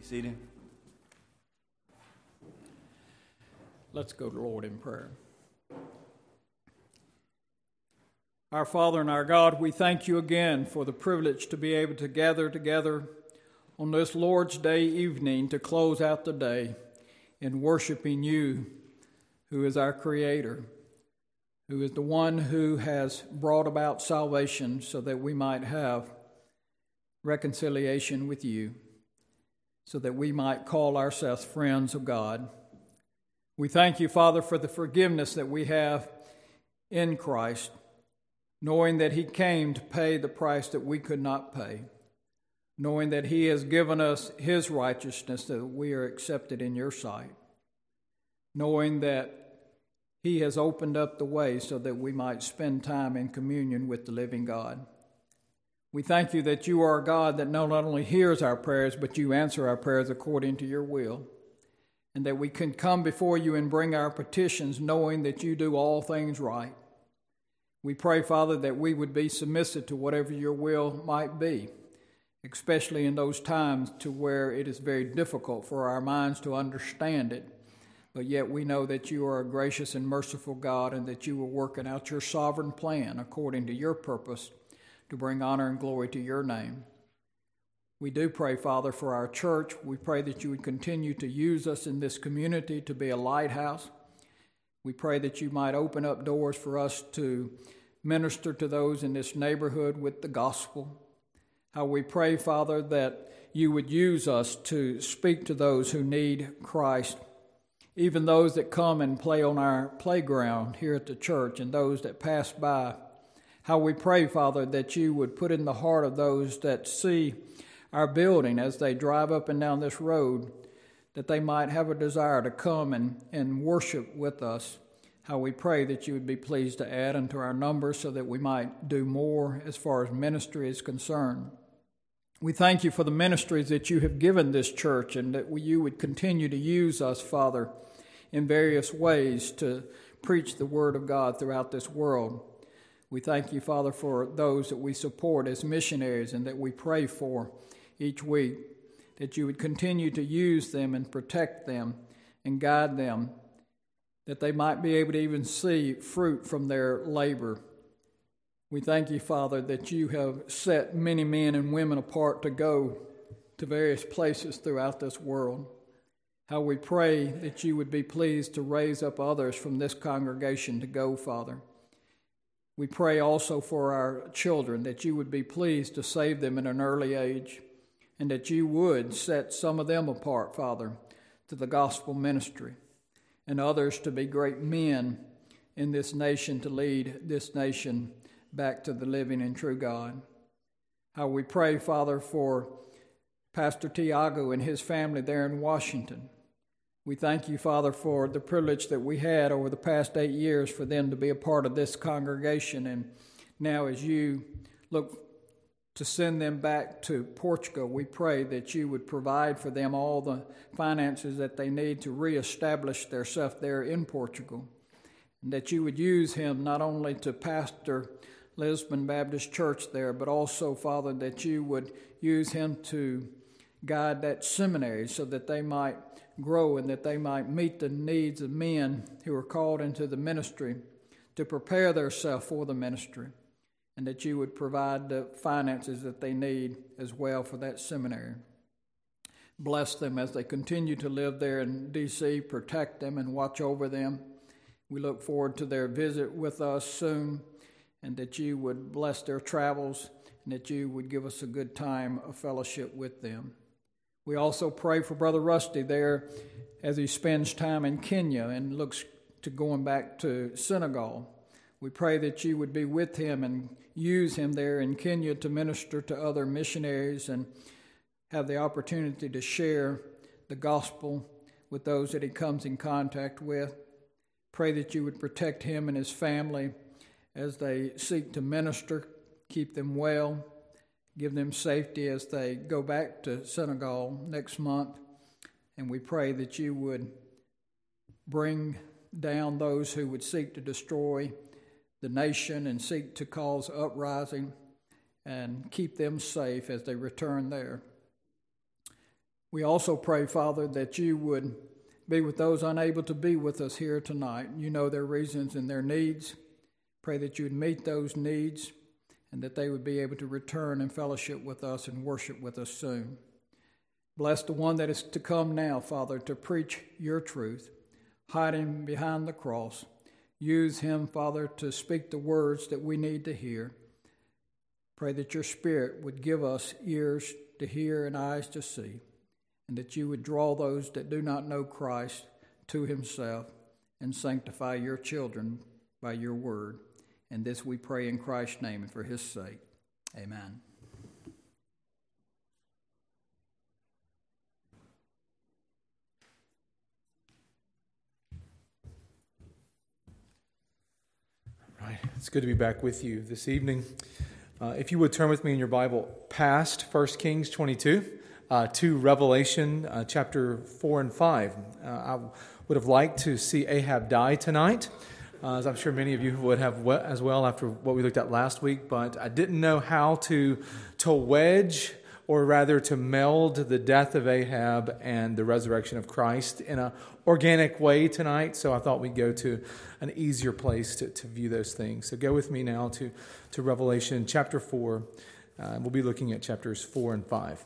seated. Let's go to the Lord in prayer. Our Father and our God, we thank you again for the privilege to be able to gather together on this Lord's Day evening to close out the day in worshiping you, who is our Creator, who is the one who has brought about salvation so that we might have reconciliation with you, so that we might call ourselves friends of God. We thank you, Father, for the forgiveness that we have in Christ, knowing that he came to pay the price that we could not pay, knowing that he has given us his righteousness that we are accepted in your sight, knowing that he has opened up the way so that we might spend time in communion with the living God. We thank you that you are a God that not only hears our prayers, but you answer our prayers according to your will, and that we can come before you and bring our petitions knowing that you do all things right. We pray, Father, that we would be submissive to whatever your will might be, especially in those times to where it is very difficult for our minds to understand it. But yet we know that you are a gracious and merciful God, and that you are working out your sovereign plan according to your purpose to bring honor and glory to your name. We do pray, Father, for our church. We pray that you would continue to use us in this community to be a lighthouse. We pray that you might open up doors for us to minister to those in this neighborhood with the gospel. How we pray, Father, that you would use us to speak to those who need Christ, even those that come and play on our playground here at the church and those that pass by. How we pray, Father, that you would put in the heart of those that see our building as they drive up and down this road, that they might have a desire to come and worship with us. How we pray that you would be pleased to add unto our numbers so that we might do more as far as ministry is concerned. We thank you for the ministries that you have given this church, and that you would continue to use us, Father, in various ways to preach the word of God throughout this world. We thank you, Father, for those that we support as missionaries and that we pray for each week, that you would continue to use them and protect them and guide them, that they might be able to even see fruit from their labor. We thank you, Father, that you have set many men and women apart to go to various places throughout this world. How we pray that you would be pleased to raise up others from this congregation to go, Father. We pray also for our children, that you would be pleased to save them at an early age, and that you would set some of them apart, Father, to the gospel ministry, and others to be great men in this nation, to lead this nation back to the living and true God. How we pray, Father, for Pastor Tiago and his family there in Washington. We thank you, Father, for the privilege that we had over the past 8 years for them to be a part of this congregation. And now as you look to send them back to Portugal, we pray that you would provide for them all the finances that they need to reestablish themselves there in Portugal, and that you would use him not only to pastor Lisbon Baptist Church there, but also, Father, that you would use him to guide that seminary so that they might grow and that they might meet the needs of men who are called into the ministry to prepare themselves for the ministry, and that you would provide the finances that they need as well for that seminary. Bless them as they continue to live there in D.C., protect them and watch over them. We look forward to their visit with us soon, and that you would bless their travels, and that you would give us a good time of fellowship with them. We also pray for Brother Rusty there as he spends time in Kenya and looks to going back to Senegal. We pray that you would be with him and use him there in Kenya to minister to other missionaries and have the opportunity to share the gospel with those that he comes in contact with. Pray that you would protect him and his family as they seek to minister, keep them well, give them safety as they go back to Senegal next month. And we pray that you would bring down those who would seek to destroy the nation and seek to cause uprising, and keep them safe as they return there. We also pray, Father, that you would be with those unable to be with us here tonight. You know their reasons and their needs. Pray that you would meet those needs and that they would be able to return and fellowship with us and worship with us soon. Bless the one that is to come now, Father, to preach your truth. Hide him behind the cross. Use him, Father, to speak the words that we need to hear. Pray that your Spirit would give us ears to hear and eyes to see, and that you would draw those that do not know Christ to himself and sanctify your children by your word. And this we pray in Christ's name and for his sake. Amen. Right. It's good to be back with you this evening. If you would turn with me in your Bible past 1 Kings 22 to Revelation chapter 4 and 5. I would have liked to see Ahab die tonight, as I'm sure many of you would have as well after what we looked at last week, but I didn't know how to wedge, or rather to meld, the death of Ahab and the resurrection of Christ in an organic way tonight, so I thought we'd go to an easier place to view those things. So go with me now to Revelation chapter 4. We'll be looking at chapters 4 and 5.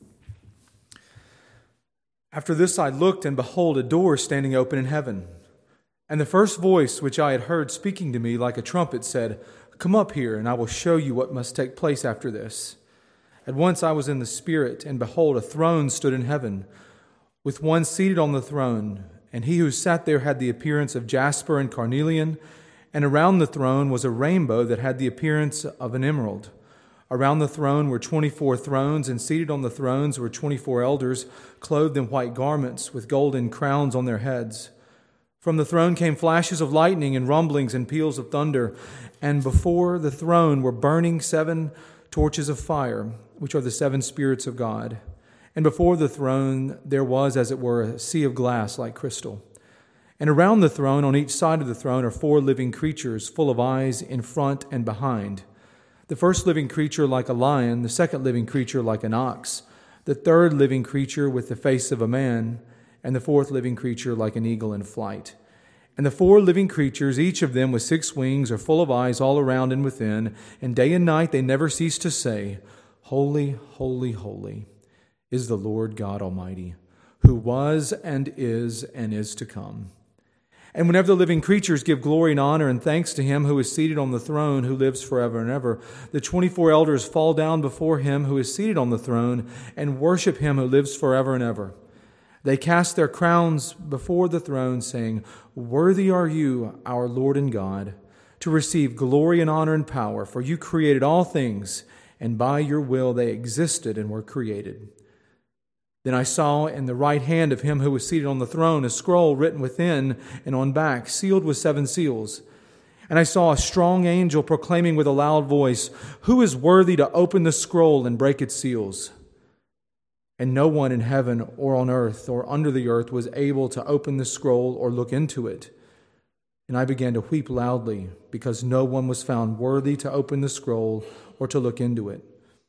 After this I looked, and behold, a door standing open in heaven. And the first voice which I had heard speaking to me like a trumpet said, "Come up here, and I will show you what must take place after this." At once I was in the Spirit, and behold, a throne stood in heaven, with one seated on the throne. And he who sat there had the appearance of jasper and carnelian, and around the throne was a rainbow that had the appearance of an emerald. Around the throne were 24 thrones, and seated on the thrones were 24 elders, clothed in white garments, with golden crowns on their heads. From the throne came flashes of lightning and rumblings and peals of thunder, and before the throne were burning 7 torches of fire, which are the 7 spirits of God. And before the throne there was, as it were, a sea of glass like crystal. And around the throne, on each side of the throne, are 4 living creatures, full of eyes in front and behind. The first living creature like a lion, the second living creature like an ox, the third living creature with the face of a man, and the fourth living creature like an eagle in flight. And the 4 living creatures, each of them with 6 wings, are full of eyes all around and within, and day and night they never cease to say, "Holy, holy, holy is the Lord God Almighty, who was and is to come." And whenever the living creatures give glory and honor and thanks to him who is seated on the throne, who lives forever and ever, the 24 elders fall down before him who is seated on the throne and worship him who lives forever and ever. They cast their crowns before the throne, saying, "Worthy are you, our Lord and God, to receive glory and honor and power, for you created all things, and by your will they existed and were created." Then I saw in the right hand of him who was seated on the throne a scroll written within and on back, sealed with 7 seals. And I saw a strong angel proclaiming with a loud voice, "Who is worthy to open the scroll and break its seals?" And no one in heaven or on earth or under the earth was able to open the scroll or look into it. And I began to weep loudly, because no one was found worthy to open the scroll or to look into it.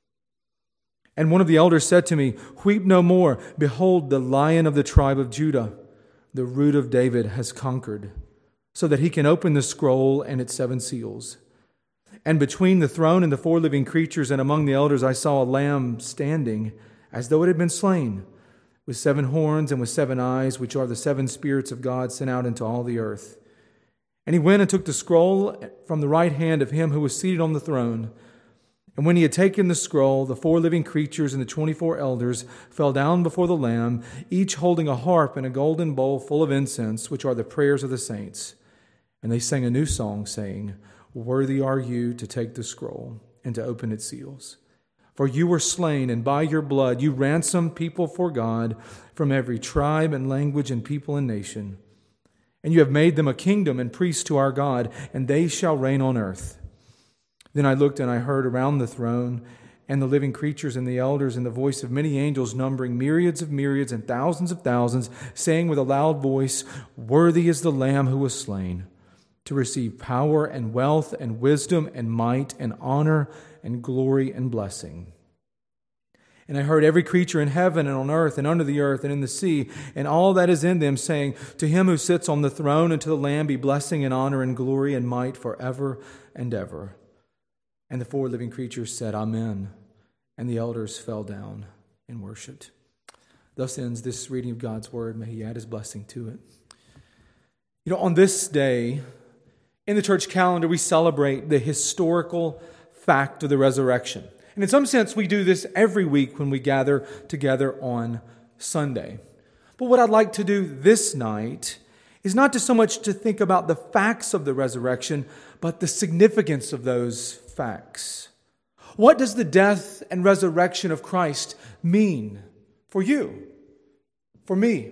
And one of the elders said to me, "Weep no more. Behold, the Lion of the tribe of Judah, the Root of David, has conquered, so that he can open the scroll and its 7 seals." And between the throne and the 4 living creatures and among the elders I saw a lamb standing, as though it had been slain, with 7 horns and with 7 eyes, which are the 7 spirits of God sent out into all the earth. And he went and took the scroll from the right hand of him who was seated on the throne. And when he had taken the scroll, the 4 living creatures and the 24 elders fell down before the Lamb, each holding a harp and a golden bowl full of incense, which are the prayers of the saints. And they sang a new song, saying, "Worthy are you to take the scroll and to open its seals. For you were slain, and by your blood you ransomed people for God from every tribe and language and people and nation. And you have made them a kingdom and priests to our God, and they shall reign on earth." Then I looked, and I heard around the throne and the living creatures and the elders and the voice of many angels, numbering myriads of myriads and thousands of thousands, saying with a loud voice, "Worthy is the Lamb who was slain, to receive power and wealth and wisdom and might and honor and glory and blessing." And I heard every creature in heaven and on earth and under the earth and in the sea and all that is in them saying, To him who sits on the throne and to the Lamb be blessing and honor and glory and might forever and ever. And the four living creatures said, Amen. And the elders fell down and worshipped. Thus ends this reading of God's word. May He add His blessing to it. You know, on this day, in the church calendar, we celebrate the historical fact of the resurrection. And in some sense, we do this every week when we gather together on Sunday. But what I'd like to do this night is not just so much to think about the facts of the resurrection, but the significance of those facts. What does the death and resurrection of Christ mean for you, for me,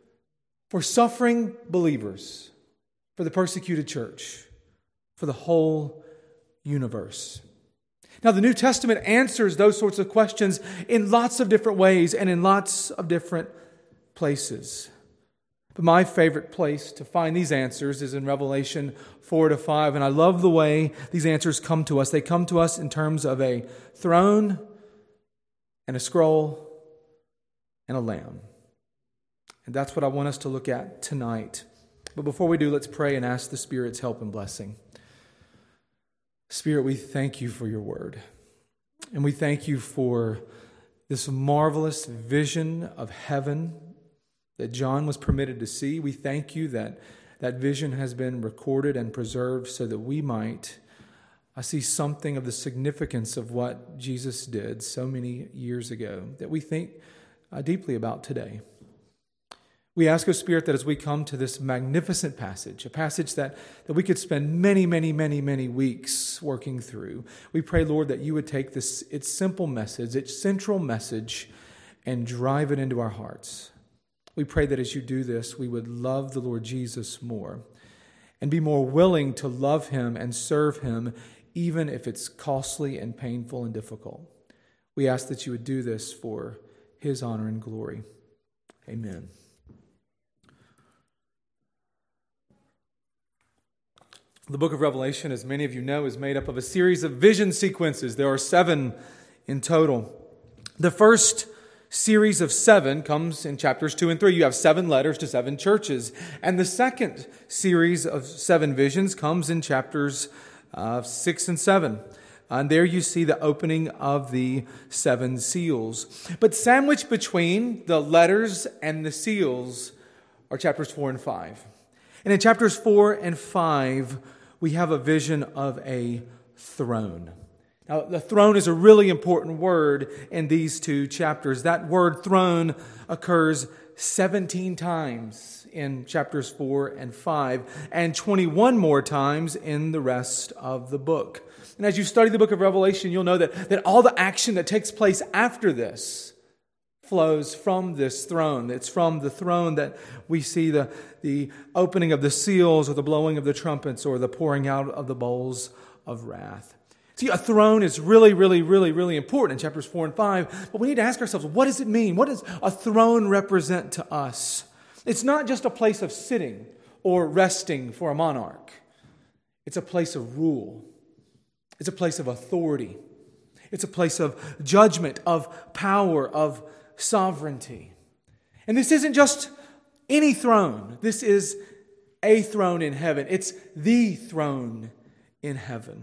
for suffering believers, for the persecuted church, for the whole universe? Now, the New Testament answers those sorts of questions in lots of different ways and in lots of different places. But my favorite place to find these answers is in Revelation 4-5. And I love the way these answers come to us. They come to us in terms of a throne and a scroll and a lamb. And that's what I want us to look at tonight. But before we do, let's pray and ask the Spirit's help and blessing. Spirit, we thank you for your word. And we thank you for this marvelous vision of heaven that John was permitted to see. We thank you that that vision has been recorded and preserved so that we might see something of the significance of what Jesus did so many years ago that we think deeply about today. We ask, O Spirit, that as we come to this magnificent passage, a passage that we could spend many, many, many, many weeks working through, we pray, Lord, that you would take this its simple message, its central message, and drive it into our hearts. We pray that as you do this, we would love the Lord Jesus more and be more willing to love Him and serve Him, even if it's costly and painful and difficult. We ask that you would do this for His honor and glory. Amen. The book of Revelation, as many of you know, is made up of a series of vision sequences. There are 7 in total. The first series of 7 comes in chapters 2 and 3. You have 7 letters to 7 churches. And the second series of 7 visions comes in chapters 6 and 7. And there you see the opening of the 7 seals. But sandwiched between the letters and the seals are chapters 4 and 5. And in chapters 4 and 5, we have a vision of a throne. Now, the throne is a really important word in these 2 chapters. That word throne occurs 17 times in chapters 4 and 5, and 21 more times in the rest of the book. And as you study the book of Revelation, you'll know that all the action that takes place after this flows from this throne. It's from the throne that we see the opening of the seals or the blowing of the trumpets or the pouring out of the bowls of wrath. See, a throne is really, really, really, really important in chapters 4 and 5, but we need to ask ourselves, what does it mean? What does a throne represent to us? It's not just a place of sitting or resting for a monarch. It's a place of rule. It's a place of authority. It's a place of judgment, of power, of sovereignty. And this isn't just any throne. This is a throne in heaven. It's the throne in heaven.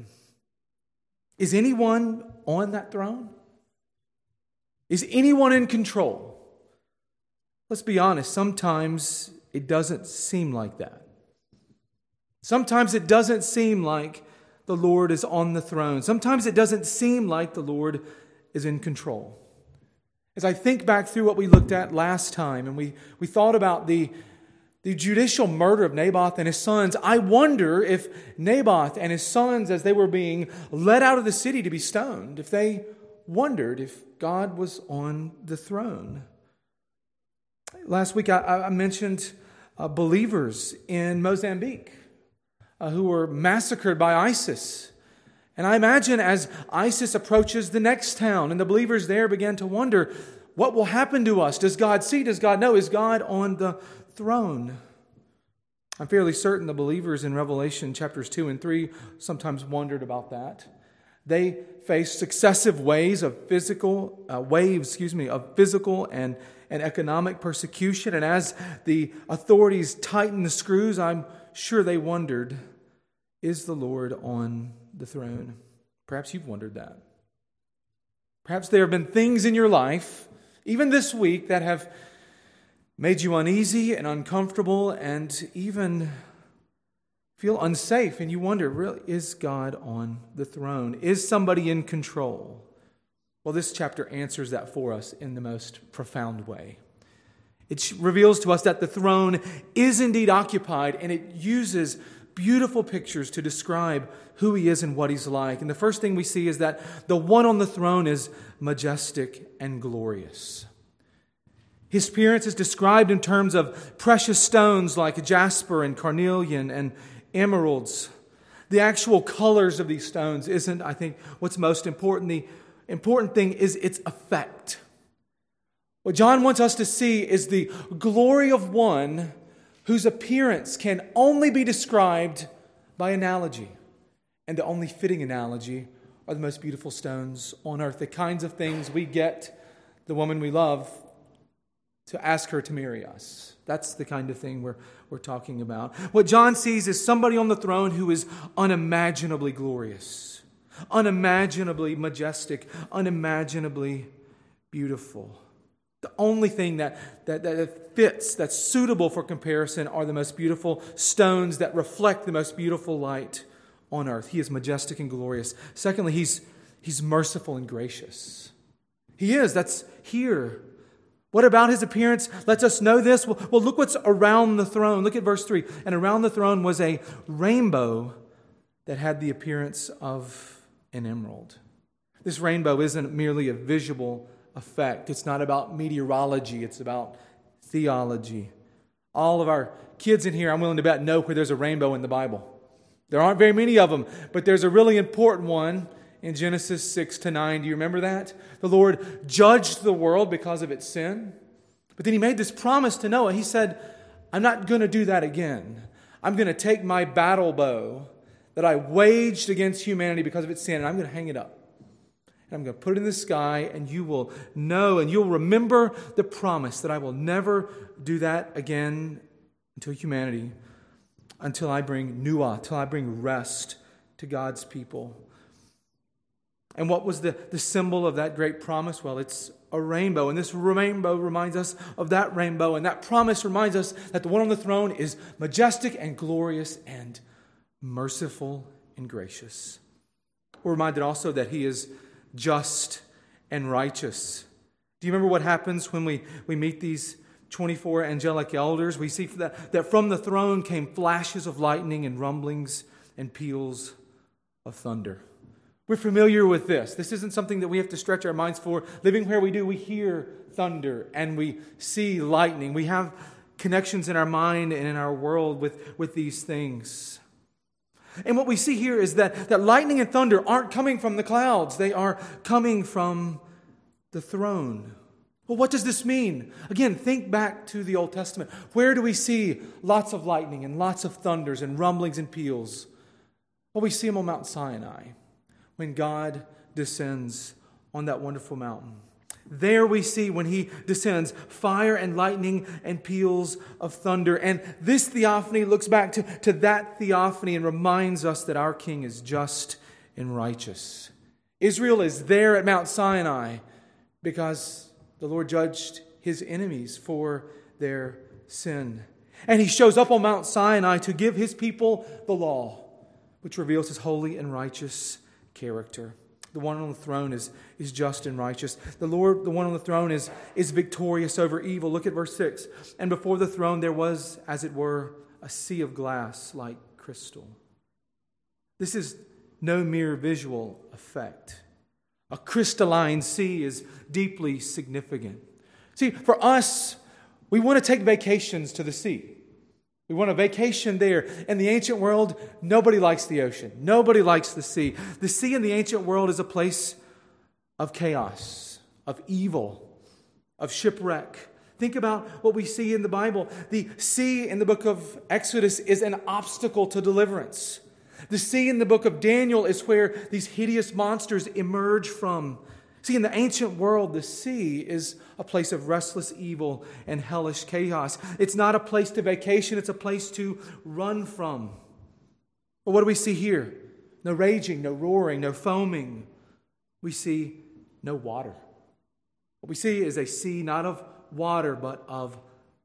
Is anyone on that throne? Is anyone in control? Let's be honest, sometimes it doesn't seem like that. Sometimes it doesn't seem like the Lord is on the throne. Sometimes it doesn't seem like the Lord is in control. As I think back through what we looked at last time, and we thought about the judicial murder of Naboth and his sons, I wonder if Naboth and his sons, as they were being led out of the city to be stoned, if they wondered if God was on the throne. Last week I mentioned believers in Mozambique who were massacred by ISIS. And I imagine as ISIS approaches the next town and the believers there began to wonder, what will happen to us? Does God see? Does God know? Is God on the throne? I'm fairly certain the believers in Revelation chapters 2 and 3 sometimes wondered about that. They faced successive waves of physical and economic persecution. And as the authorities tightened the screws, I'm sure they wondered, is the Lord on the throne? Perhaps you've wondered that. Perhaps there have been things in your life, even this week, that have made you uneasy and uncomfortable and even feel unsafe. And you wonder, really, is God on the throne? Is somebody in control? Well, this chapter answers that for us in the most profound way. It reveals to us that the throne is indeed occupied, and it uses beautiful pictures to describe who He is and what He's like. And the first thing we see is that the one on the throne is majestic and glorious. His appearance is described in terms of precious stones like jasper and carnelian and emeralds. The actual colors of these stones isn't, I think, what's most important. The important thing is its effect. What John wants us to see is the glory of one whose appearance can only be described by analogy. And the only fitting analogy are the most beautiful stones on earth, the kinds of things we get the woman we love to ask her to marry us. That's the kind of thing we're talking about. What John sees is somebody on the throne who is unimaginably glorious, unimaginably majestic, unimaginably beautiful. The only thing that fits, that's suitable for comparison, are the most beautiful stones that reflect the most beautiful light on earth. He is majestic and glorious. Secondly, He's merciful and gracious. He is. That's here. What about His appearance lets us know this? Well, look what's around the throne. Look at verse 3. And around the throne was a rainbow that had the appearance of an emerald. This rainbow isn't merely a visual effect. It's not about meteorology. It's about theology. All of our kids in here, I'm willing to bet, know where there's a rainbow in the Bible. There aren't very many of them, but there's a really important one in Genesis 6-9. Do you remember that? The Lord judged the world because of its sin. But then He made this promise to Noah. He said, I'm not going to do that again. I'm going to take my battle bow that I waged against humanity because of its sin, and I'm going to hang it up. And I'm going to put it in the sky, and you will know, and you'll remember the promise that I will never do that again until humanity, until I bring nuah, till I bring rest to God's people. And what was the symbol of that great promise? Well, it's a rainbow. And this rainbow reminds us of that rainbow. And that promise reminds us that the one on the throne is majestic and glorious and merciful and gracious. We're reminded also that He is just and righteous. Do you remember what happens when we meet these 24 angelic elders? We see that from the throne came flashes of lightning and rumblings and peals of thunder. We're familiar with this. This isn't something that we have to stretch our minds for. Living where we do, we hear thunder and we see lightning. We have connections in our mind and in our world with these things. And what we see here is that lightning and thunder aren't coming from the clouds. They are coming from the throne. Well, what does this mean? Again, think back to the Old Testament. Where do we see lots of lightning and lots of thunders and rumblings and peals? Well, we see them on Mount Sinai when God descends on that wonderful mountain. There we see when He descends fire and lightning and peals of thunder. And this theophany looks back to that theophany and reminds us that our King is just and righteous. Israel is there at Mount Sinai because the Lord judged His enemies for their sin. And He shows up on Mount Sinai to give His people the law, which reveals His holy and righteous character. The one on the throne is just and righteous. The Lord, the one on the throne, is victorious over evil. Look at verse 6. And before the throne there was, as it were, a sea of glass like crystal. This is no mere visual effect. A crystalline sea is deeply significant. See, for us, we want to take vacations to the sea. We want a vacation there. In the ancient world, nobody likes the ocean. Nobody likes the sea. The sea in the ancient world is a place of chaos, of evil, of shipwreck. Think about what we see in the Bible. The sea in the book of Exodus is an obstacle to deliverance. The sea in the book of Daniel is where these hideous monsters emerge from. See, in the ancient world, the sea is a place of restless evil and hellish chaos. It's not a place to vacation, it's a place to run from. But what do we see here? No raging, no roaring, no foaming. We see no water. What we see is a sea not of water, but of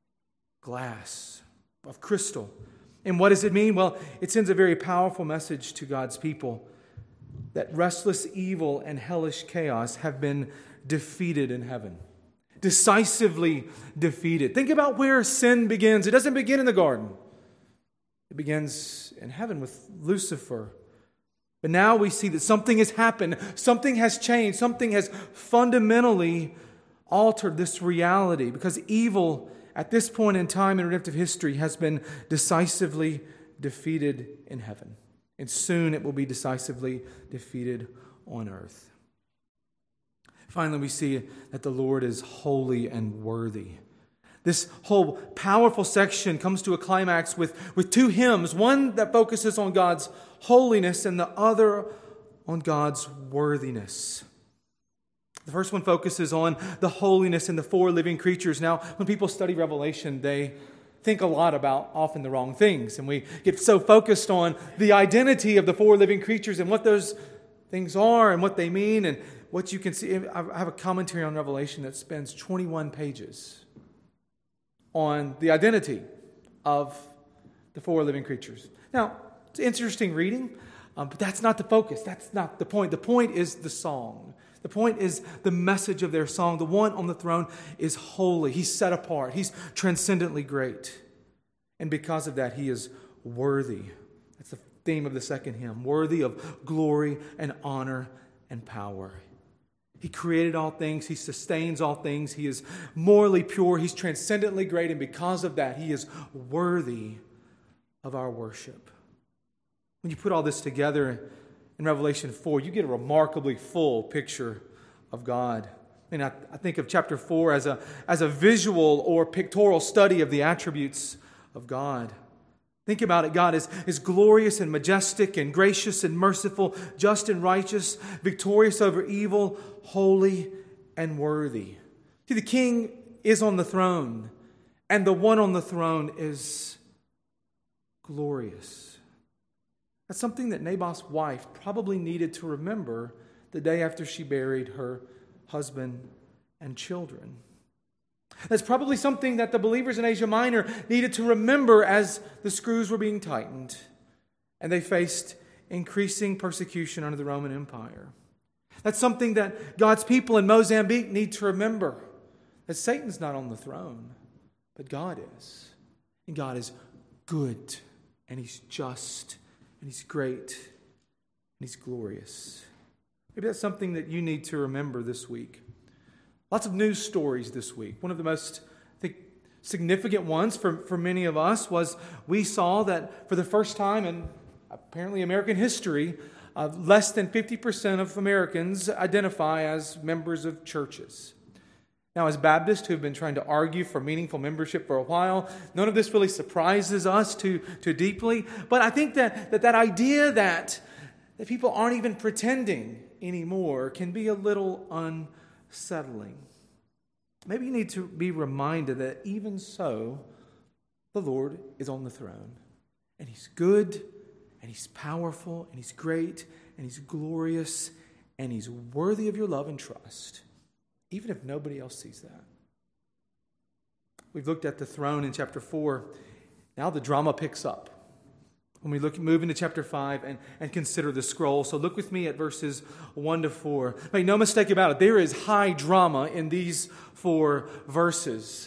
glass, of crystal. And what does it mean? Well, it sends a very powerful message to God's people that restless evil and hellish chaos have been defeated in heaven. Decisively defeated. Think about where sin begins. It doesn't begin in the garden. It begins in heaven with Lucifer. But now we see that something has happened. Something has changed. Something has fundamentally altered this reality, because evil at this point in time in redemptive history has been decisively defeated in heaven. And soon it will be decisively defeated on earth. Finally, we see that the Lord is holy and worthy. This whole powerful section comes to a climax with two hymns, one that focuses on God's holiness and the other on God's worthiness. The first one focuses on the holiness in the four living creatures. Now, when people study Revelation, they think a lot about often the wrong things. And we get so focused on the identity of the four living creatures and what those things are and what they mean and what you can see. I have a commentary on Revelation that spends 21 pages on the identity of the four living creatures. Now, it's interesting reading, but that's not the focus. That's not the point. The point is the song. The point is the message of their song. The one on the throne is holy. He's set apart. He's transcendently great. And because of that, he is worthy. That's the theme of the second hymn. Worthy of glory and honor and power. He created all things. He sustains all things. He is morally pure. He's transcendently great. And because of that, he is worthy of our worship. When you put all this together in Revelation 4, you get a remarkably full picture of God. And I think of chapter 4 as a visual or pictorial study of the attributes of God. Think about it. God is glorious and majestic and gracious and merciful, just and righteous, victorious over evil, holy and worthy. See, the King is on the throne, and the one on the throne is glorious. That's something that Naboth's wife probably needed to remember the day after she buried her husband and children. That's probably something that the believers in Asia Minor needed to remember as the screws were being tightened and they faced increasing persecution under the Roman Empire. That's something that God's people in Mozambique need to remember, that Satan's not on the throne, but God is. And God is good, and he's just, and he's great, and he's glorious. Maybe that's something that you need to remember this week. Lots of news stories this week. One of the most, I think, significant ones for many of us was we saw that for the first time in apparently American history, less than 50% of Americans identify as members of churches. Now, as Baptists who have been trying to argue for meaningful membership for a while, none of this really surprises us too deeply. But I think that idea that people aren't even pretending anymore can be a little unsettling. Maybe you need to be reminded that even so, the Lord is on the throne. And he's good, and he's powerful, and he's great, and he's glorious, and he's worthy of your love and trust, even if nobody else sees that. We've looked at the throne in chapter 4. Now the drama picks up when we move into chapter 5 and consider the scroll. So look with me at verses 1 to 4. Make no mistake about it, there is high drama in these 4 verses.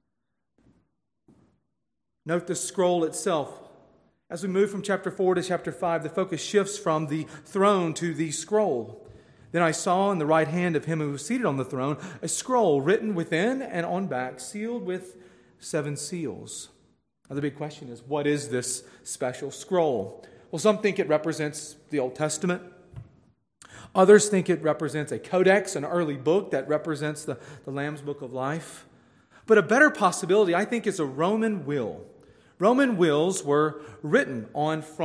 Note the scroll itself. As we move from chapter 4 to chapter 5, the focus shifts from the throne to the scroll. Then I saw in the right hand of him who was seated on the throne a scroll written within and on back, sealed with 7 seals. Now the big question is, what is this special scroll? Well, some think it represents the Old Testament. Others think it represents a codex, an early book that represents the Lamb's Book of Life. But a better possibility, I think, is a Roman will. Roman wills were written on front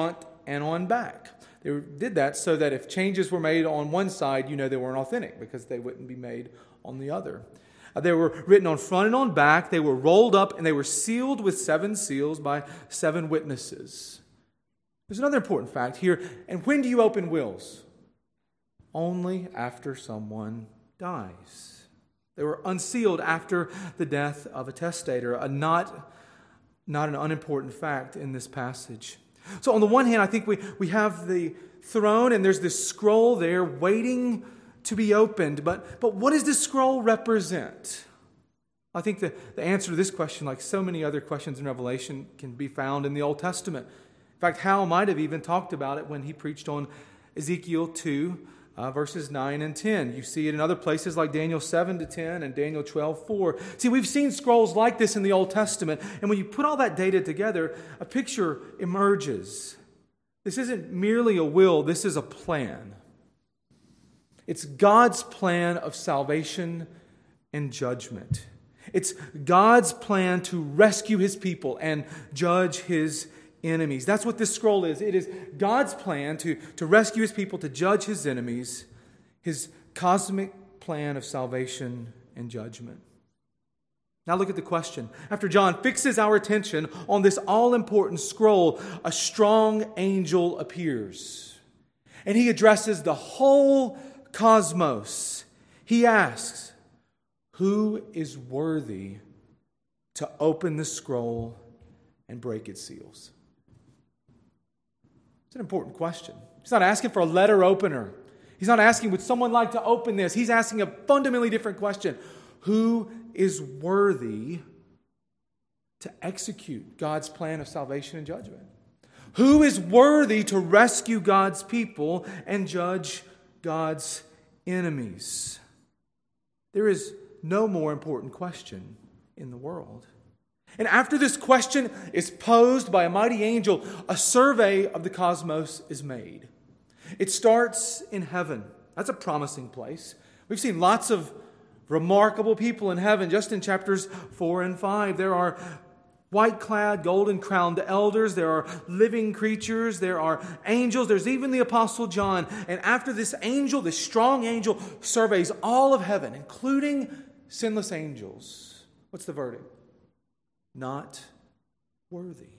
and on back. They did that so that if changes were made on one side, they weren't authentic because they wouldn't be made on the other. They were written on front and on back. They were rolled up and they were sealed with 7 seals by 7 witnesses. There's another important fact here. And when do you open wills? Only after someone dies. They were unsealed after the death of a testator, not an unimportant fact in this passage. So on the one hand, I think we have the throne and there's this scroll there waiting to be opened. But what does this scroll represent? I think the answer to this question, like so many other questions in Revelation, can be found in the Old Testament. In fact, Hal might have even talked about it when he preached on Ezekiel 2, verses 9 and 10. You see it in other places like Daniel 7-10 and Daniel 12:4. See, we've seen scrolls like this in the Old Testament, and when you put all that data together, a picture emerges. This isn't merely a will, this is a plan. It's God's plan of salvation and judgment. It's God's plan to rescue His people and judge His enemies. That's what this scroll is. It is God's plan to rescue His people, to judge His enemies, His cosmic plan of salvation and judgment. Now look at the question. After John fixes our attention on this all-important scroll, a strong angel appears. And he addresses the whole cosmos. He asks, who is worthy to open the scroll and break its seals? It's an important question. He's not asking for a letter opener. He's not asking, would someone like to open this? He's asking a fundamentally different question. Who is worthy to execute God's plan of salvation and judgment? Who is worthy to rescue God's people and judge God's enemies? There is no more important question in the world. And after this question is posed by a mighty angel, a survey of the cosmos is made. It starts in heaven. That's a promising place. We've seen lots of remarkable people in heaven just in chapters 4 and 5. There are white-clad, golden-crowned elders. There are living creatures. There are angels. There's even the Apostle John. And after this angel, this strong angel, surveys all of heaven, including sinless angels, what's the verdict? Not worthy.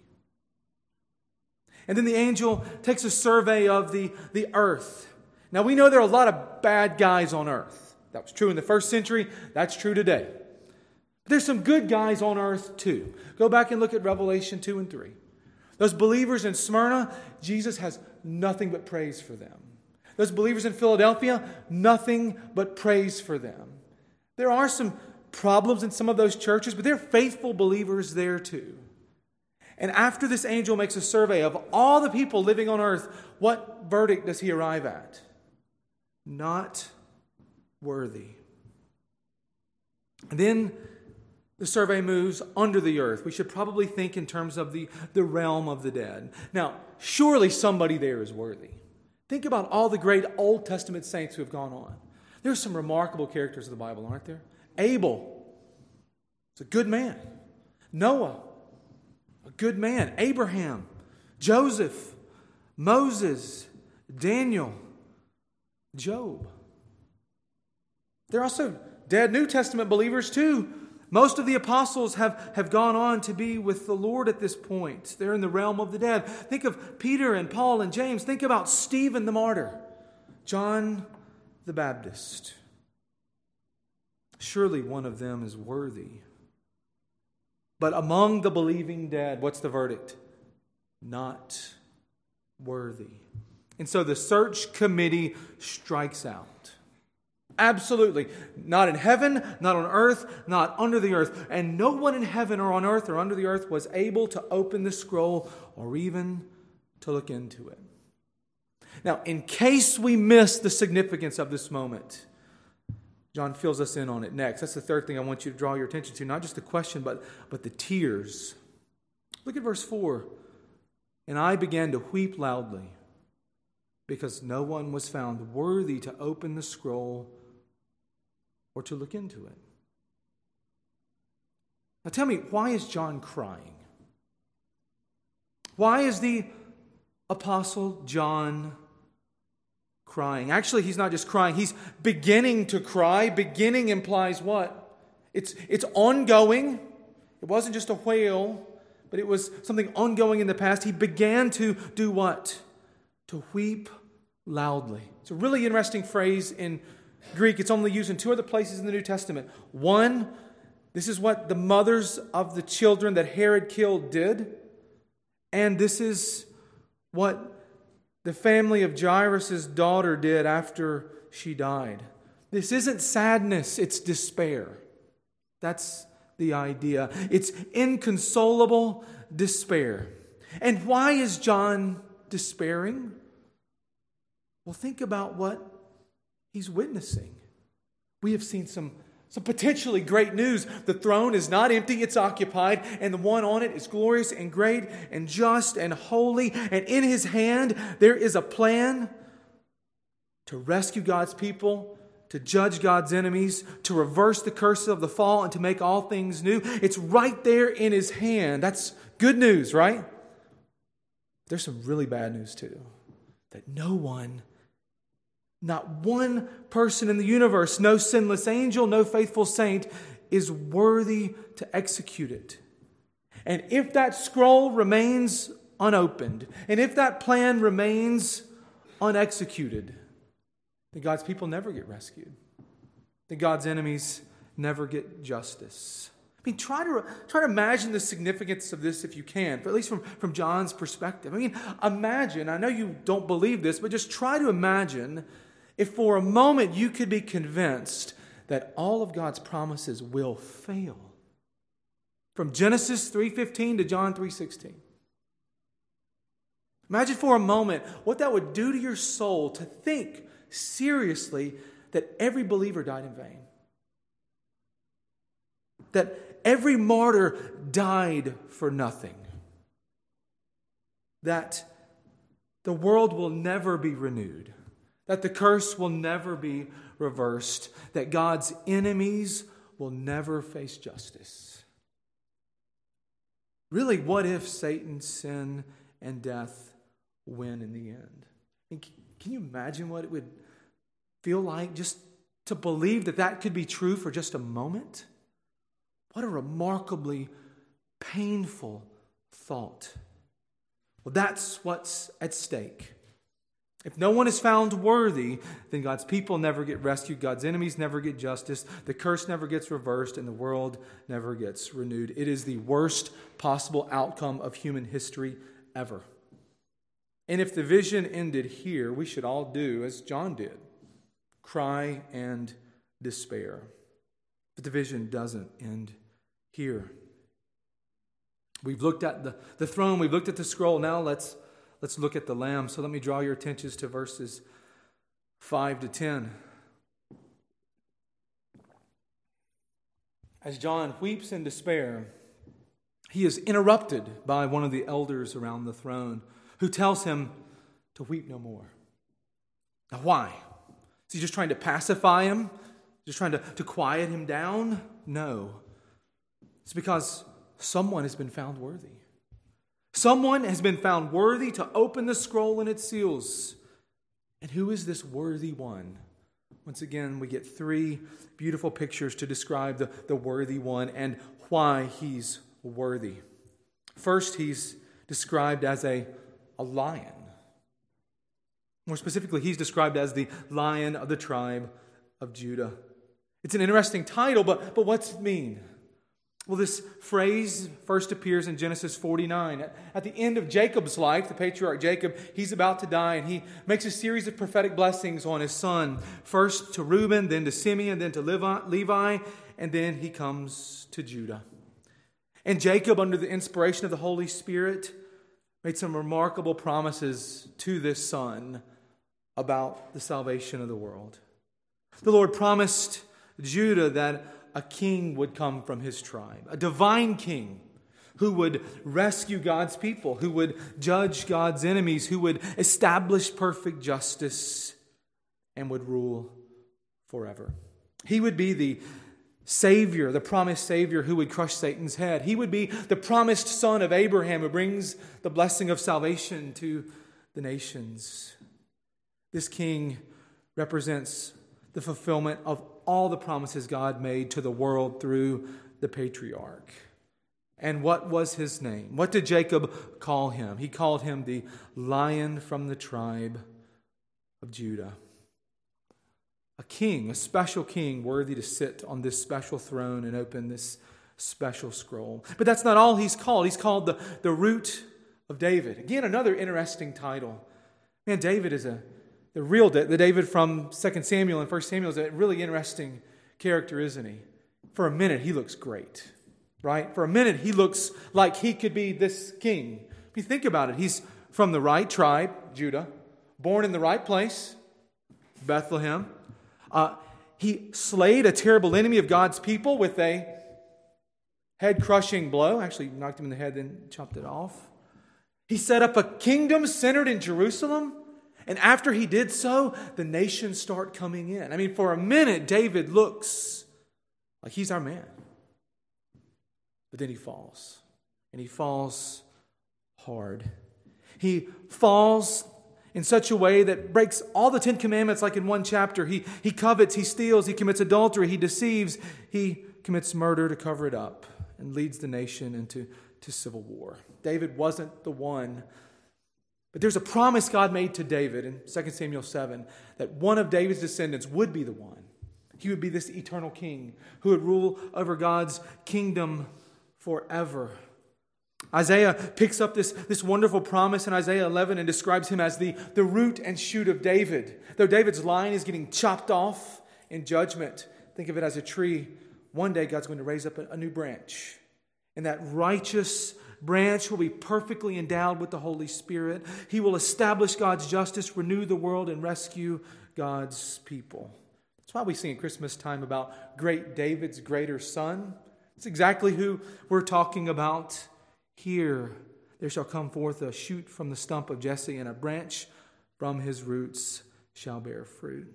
And then the angel takes a survey of the earth. Now we know there are a lot of bad guys on earth. That was true in the first century. That's true today. But there's some good guys on earth too. Go back and look at Revelation 2 and 3. Those believers in Smyrna, Jesus has nothing but praise for them. Those believers in Philadelphia, nothing but praise for them. There are some problems in some of those churches, but they're faithful believers there too. And after this angel makes a survey of all the people living on earth, what verdict does he arrive at? Not worthy. And then the survey moves under the earth. We should probably think in terms of the realm of the dead. Now, surely somebody there is worthy. Think about all the great Old Testament saints who have gone on. There's some remarkable characters of the Bible, aren't there? Abel, it's a good man. Noah, a good man. Abraham, Joseph, Moses, Daniel, Job. There are also dead New Testament believers too. Most of the apostles have gone on to be with the Lord at this point. They're in the realm of the dead. Think of Peter and Paul and James. Think about Stephen the martyr, John the Baptist. Surely one of them is worthy. But among the believing dead, what's the verdict? Not worthy. And so the search committee strikes out. Absolutely. Not in heaven, not on earth, not under the earth. And no one in heaven or on earth or under the earth was able to open the scroll or even to look into it. Now, in case we miss the significance of this moment, John fills us in on it next. That's the third thing I want you to draw your attention to. Not just the question, but the tears. Look at verse 4. And I began to weep loudly because no one was found worthy to open the scroll or to look into it. Now tell me, why is John crying? Why is the Apostle John crying. Actually, he's not just crying, he's beginning to cry. Beginning implies what? It's ongoing. It wasn't just a wail, but it was something ongoing in the past. He began to do what? To weep loudly. It's a really interesting phrase in Greek. It's only used in two other places in the New Testament. One, this is what the mothers of the children that Herod killed did. And this is what the family of Jairus' daughter did after she died. This isn't sadness, it's despair. That's the idea. It's inconsolable despair. And why is John despairing? Well, think about what he's witnessing. We have seen some potentially great news. The throne is not empty, it's occupied, and the one on it is glorious and great and just and holy. And in his hand, there is a plan to rescue God's people, to judge God's enemies, to reverse the curses of the fall, and to make all things new. It's right there in his hand. That's good news, right? There's some really bad news too. That no one, not one person in the universe, no sinless angel, no faithful saint is worthy to execute it. And if that scroll remains unopened, and if that plan remains unexecuted, then God's people never get rescued. Then God's enemies never get justice. I mean, try to imagine the significance of this if you can, but at least from John's perspective. I mean, imagine, I know you don't believe this, but just try to imagine if for a moment you could be convinced that all of God's promises will fail. From Genesis 3:15 to John 3:16. Imagine for a moment what that would do to your soul to think seriously that every believer died in vain. That every martyr died for nothing. That the world will never be renewed. That the curse will never be reversed. That God's enemies will never face justice. Really, what if Satan, sin, and death win in the end? I mean, can you imagine what it would feel like just to believe that that could be true for just a moment? What a remarkably painful thought. Well, that's what's at stake. If no one is found worthy, then God's people never get rescued, God's enemies never get justice, the curse never gets reversed, and the world never gets renewed. It is the worst possible outcome of human history ever. And if the vision ended here, we should all do as John did, cry and despair. But the vision doesn't end here. We've looked at the throne, we've looked at the scroll. Now let's look at the Lamb. So let me draw your attentions to verses 5 to 10. As John weeps in despair, he is interrupted by one of the elders around the throne who tells him to weep no more. Now why? Is he just trying to pacify him? Just trying to quiet him down? No. It's because someone has been found worthy. Someone has been found worthy to open the scroll and its seals. And who is this worthy one? Once again, we get three beautiful pictures to describe the worthy one and why he's worthy. First, he's described as a lion. More specifically, he's described as the Lion of the tribe of Judah. It's an interesting title, but what's it mean? Well, this phrase first appears in Genesis 49. At the end of Jacob's life, the patriarch Jacob, he's about to die, and he makes a series of prophetic blessings on his son. First to Reuben, then to Simeon, then to Levi, and then he comes to Judah. And Jacob, under the inspiration of the Holy Spirit, made some remarkable promises to this son about the salvation of the world. The Lord promised Judah that a king would come from his tribe, a divine king who would rescue God's people, who would judge God's enemies, who would establish perfect justice and would rule forever. He would be the Savior, the promised Savior who would crush Satan's head. He would be the promised son of Abraham who brings the blessing of salvation to the nations. This king represents the fulfillment of all the promises God made to the world through the patriarch. And what was his name? What did Jacob call him? He called him the Lion from the tribe of Judah. A king, a special king, worthy to sit on this special throne and open this special scroll. But that's not all he's called. He's called the Root of David. Again, another interesting title. Man, David is the David from 2 Samuel and 1 Samuel is a really interesting character, isn't he? For a minute, he looks great, right? For a minute, he looks like he could be this king. If you think about it, he's from the right tribe, Judah, born in the right place, Bethlehem. He slayed a terrible enemy of God's people with a head-crushing blow. Actually, knocked him in the head, then chopped it off. He set up a kingdom centered in Jerusalem. And after he did so, the nations start coming in. I mean, for a minute, David looks like he's our man. But then he falls. And he falls hard. He falls in such a way that breaks all the 10 commandments like in one chapter. He covets, he steals, he commits adultery, he deceives, he commits murder to cover it up and leads the nation into civil war. David wasn't the one. But there's a promise God made to David in 2 Samuel 7 that one of David's descendants would be the one. He would be this eternal king who would rule over God's kingdom forever. Isaiah picks up this wonderful promise in Isaiah 11 and describes him as the root and shoot of David. Though David's line is getting chopped off in judgment, think of it as a tree. One day God's going to raise up a new branch. And that righteous branch will be perfectly endowed with the Holy Spirit. He will establish God's justice, renew the world, and rescue God's people. That's why we sing at Christmas time about great David's greater son. It's exactly who we're talking about here. There shall come forth a shoot from the stump of Jesse, and a branch from his roots shall bear fruit.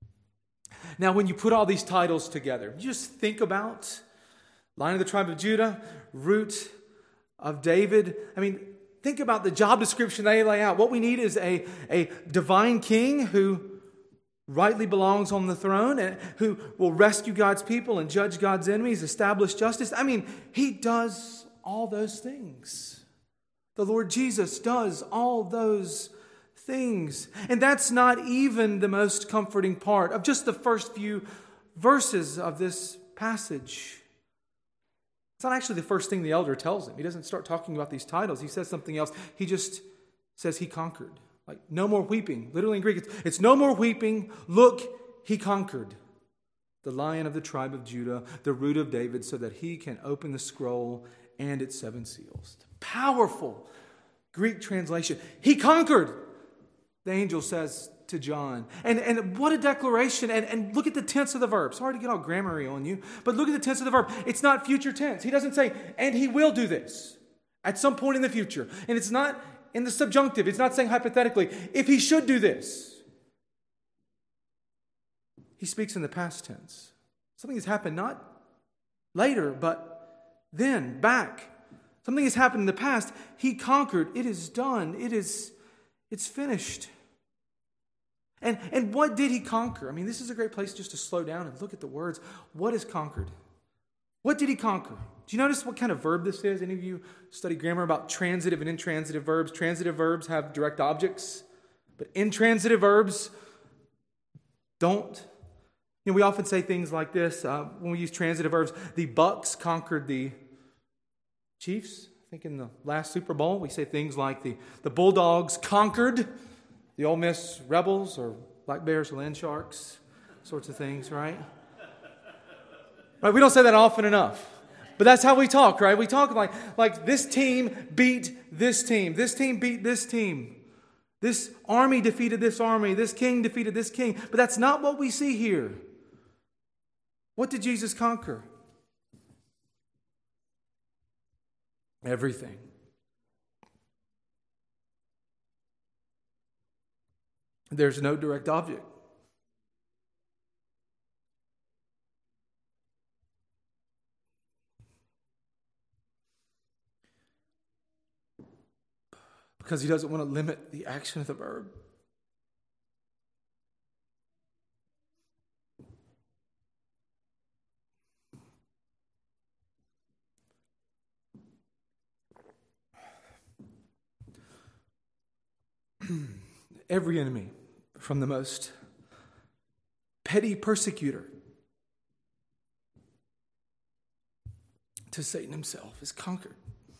Now, when you put all these titles together, you just think about Lion of the tribe of Judah, Root of David. I mean, think about the job description they lay out. What we need is a divine king who rightly belongs on the throne and who will rescue God's people and judge God's enemies, establish justice. I mean, he does all those things. The Lord Jesus does all those things. And that's not even the most comforting part of just the first few verses of this passage. It's not actually the first thing the elder tells him. He doesn't start talking about these titles. He says something else. He just says he conquered. Like, no more weeping. Literally in Greek, it's no more weeping. Look, he conquered. The Lion of the tribe of Judah, the Root of David, so that he can open the scroll and its 7 seals. Powerful Greek translation. He conquered, the angel says to John. And what a declaration. And look at the tense of the verb. Sorry to get all grammary on you, but look at the tense of the verb. It's not future tense. He doesn't say, and he will do this at some point in the future. And it's not in the subjunctive. It's not saying hypothetically, if he should do this. He speaks in the past tense. Something has happened not later, but then, back. Something has happened in the past. He conquered. It is done. It's finished. And what did he conquer? I mean, this is a great place just to slow down and look at the words. What is conquered? What did he conquer? Do you notice what kind of verb this is? Any of you study grammar about transitive and intransitive verbs? Transitive verbs have direct objects, but intransitive verbs don't. You know, we often say things like this when we use transitive verbs. The Bucks conquered the Chiefs. I think in the last Super Bowl, we say things like the Bulldogs conquered the Ole Miss Rebels, or Black Bears or Land Sharks, sorts of things, right? Right? We don't say that often enough. But that's how we talk, right? We talk like this team beat this team. This team beat this team. This army defeated this army. This king defeated this king. But that's not what we see here. What did Jesus conquer? Everything. There's no direct object. because he doesn't want to limit the action of the verb. Every enemy, from the most petty persecutor to Satan himself, is conquered.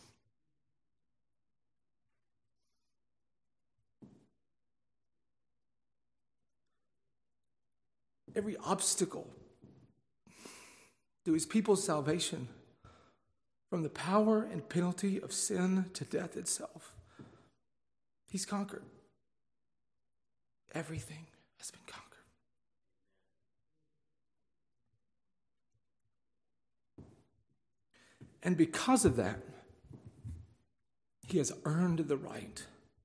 Every obstacle to his people's salvation, from the power and penalty of sin to death itself, he's conquered. Everything has been conquered. And because of that, he has earned the right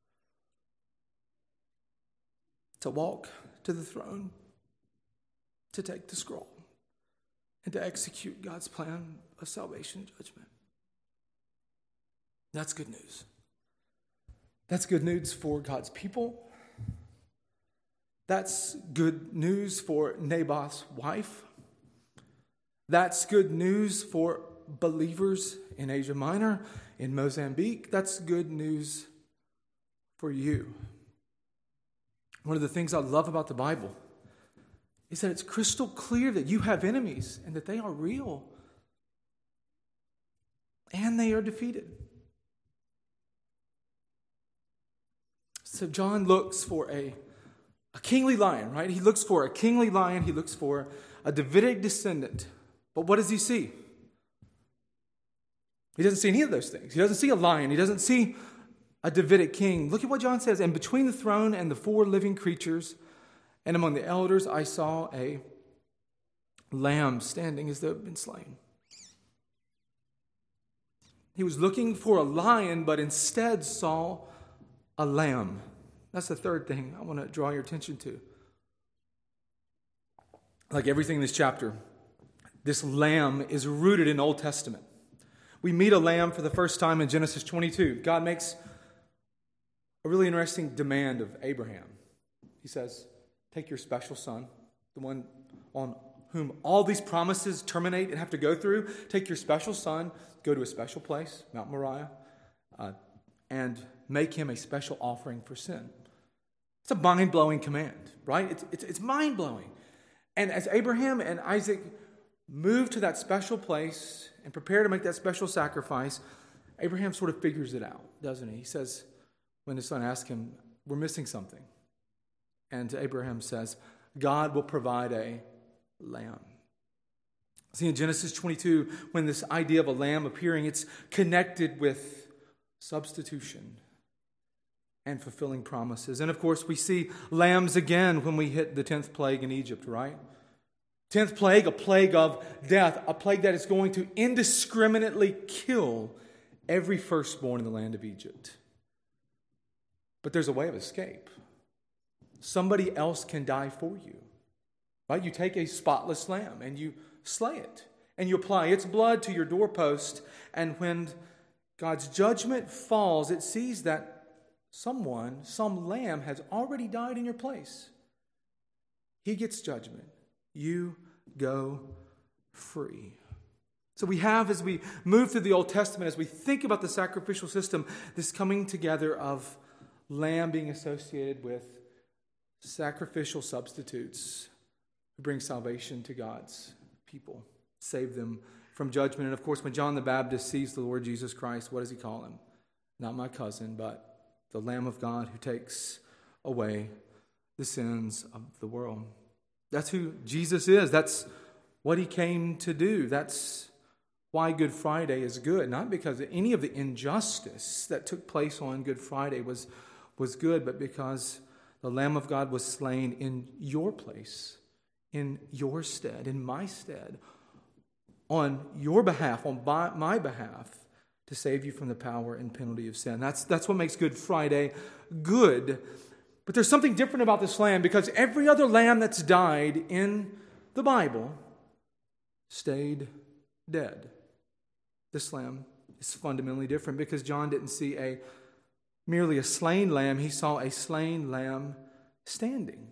to walk to the throne, to take the scroll, and to execute God's plan of salvation and judgment. That's good news. That's good news for God's people. That's good news for Naboth's wife. That's good news for believers in Asia Minor, in Mozambique. That's good news for you. One of the things I love about the Bible is that it's crystal clear that you have enemies and that they are real and they are defeated. So John looks for a kingly lion, right? He looks for a kingly lion. He looks for a Davidic descendant. But what does he see? He doesn't see any of those things. He doesn't see a lion. He doesn't see a Davidic king. Look at what John says. And between the throne and the four living creatures and among the elders, I saw a lamb standing as though it had been slain. He was looking for a lion, but instead saw a lamb. That's the third thing I want to draw your attention to. Like everything in this chapter, this lamb is rooted in Old Testament. We meet a lamb for the first time in Genesis 22. God makes a really interesting demand of Abraham. He says, take your special son, the one on whom all these promises terminate and have to go through. Take your special son, go to a special place, Mount Moriah, and make him a special offering for sin. It's a mind-blowing command, right? It's mind-blowing. And as Abraham and Isaac move to that special place and prepare to make that special sacrifice, Abraham sort of figures it out, doesn't he? He says, when his son asks him, we're missing something. And Abraham says, God will provide a lamb. See, in Genesis 22, when this idea of a lamb appearing, it's connected with substitution and fulfilling promises. And of course, we see lambs again when we hit the 10th plague in Egypt, right? 10th plague, a plague of death, a plague that is going to indiscriminately kill every firstborn in the land of Egypt. But there's a way of escape. Somebody else can die for you, right? You take a spotless lamb and you slay it, and you apply its blood to your doorpost, and when God's judgment falls, it sees that some lamb has already died in your place. He gets judgment. You go free. So we have, as we move through the Old Testament, as we think about the sacrificial system, this coming together of lamb being associated with sacrificial substitutes who bring salvation to God's people, save them from judgment. And of course, when John the Baptist sees the Lord Jesus Christ, what does he call him? Not my cousin, but the Lamb of God who takes away the sins of the world. That's who Jesus is. That's what he came to do. That's why Good Friday is good. Not because any of the injustice that took place on Good Friday was good, but because the Lamb of God was slain in your place, in your stead, in my stead, on your behalf, on my behalf, to save you from the power and penalty of sin. That's what makes Good Friday good. But there's something different about this lamb, because every other lamb that's died in the Bible stayed dead. This lamb is fundamentally different because John didn't see a merely a slain lamb, he saw a slain lamb standing.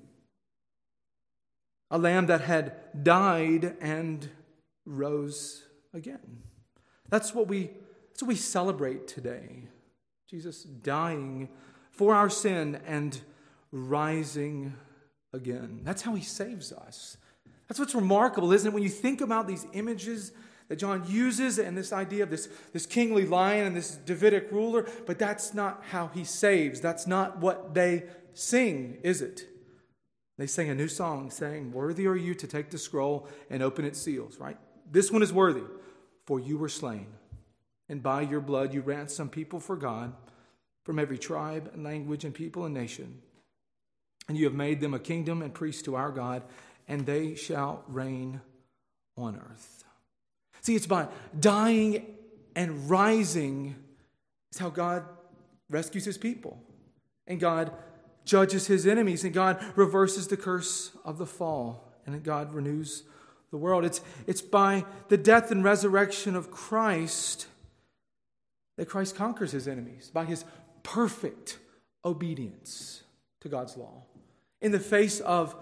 A lamb that had died and rose again. That's what we celebrate today. Jesus dying for our sin and rising again. That's how he saves us. That's what's remarkable, isn't it? When you think about these images that John uses and this idea of this kingly lion and this Davidic ruler, but that's not how he saves. That's not what they sing, is it? They sing a new song saying, "Worthy are you to take the scroll and open its seals," right? This one is worthy, for you were slain, and by your blood you ransomed people for God from every tribe and language and people and nation. And you have made them a kingdom and priests to our God, and they shall reign on earth. See, it's by dying and rising is how God rescues his people. And God judges his enemies. And God reverses the curse of the fall. And God renews the world. It's by the death and resurrection of Christ that Christ conquers his enemies. By his perfect obedience to God's law. In the face of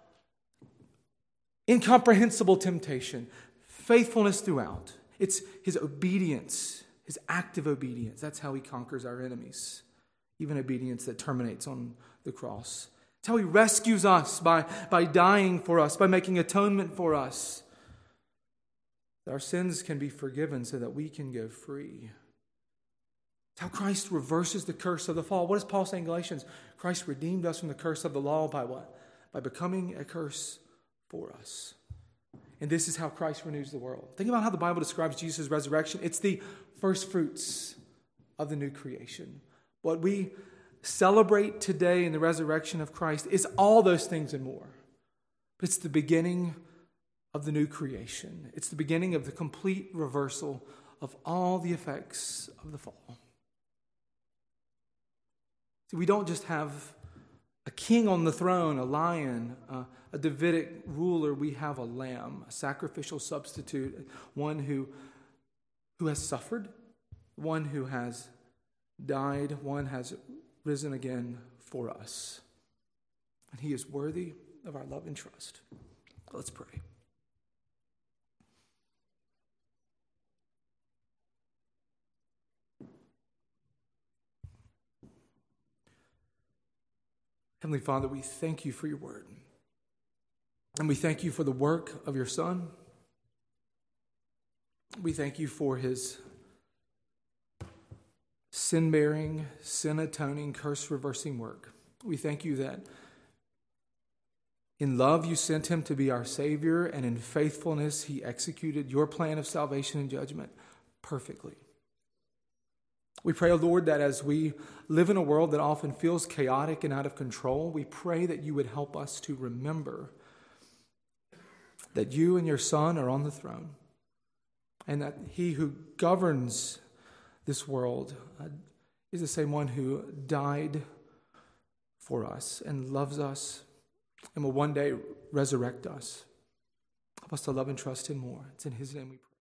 incomprehensible temptation, faithfulness throughout. It's his obedience, his active obedience. That's how he conquers our enemies. Even obedience that terminates on the cross. It's how he rescues us by dying for us, by making atonement for us. That our sins can be forgiven so that we can go free. It's how Christ reverses the curse of the fall. What does Paul say in Galatians? Christ redeemed us from the curse of the law by what? By becoming a curse for us. And this is how Christ renews the world. Think about how the Bible describes Jesus' resurrection. It's the first fruits of the new creation. What we celebrate today in the resurrection of Christ is all those things and more. But it's the beginning of the new creation. It's the beginning of the complete reversal of all the effects of the fall. See, we don't just have a king on the throne, a lion, a Davidic ruler. We have a lamb, a sacrificial substitute, one who has suffered, one who has died, one has risen again for us. And he is worthy of our love and trust. Let's pray. Heavenly Father, we thank you for your word. And we thank you for the work of your Son. We thank you for his sin-bearing, sin-atoning, curse-reversing work. We thank you that in love you sent him to be our Savior, and in faithfulness he executed your plan of salvation and judgment perfectly. We pray, O Lord, that as we live in a world that often feels chaotic and out of control, we pray that you would help us to remember that you and your Son are on the throne, and that he who governs this world is the same one who died for us and loves us and will one day resurrect us. Help us to love and trust him more. It's in his name we pray.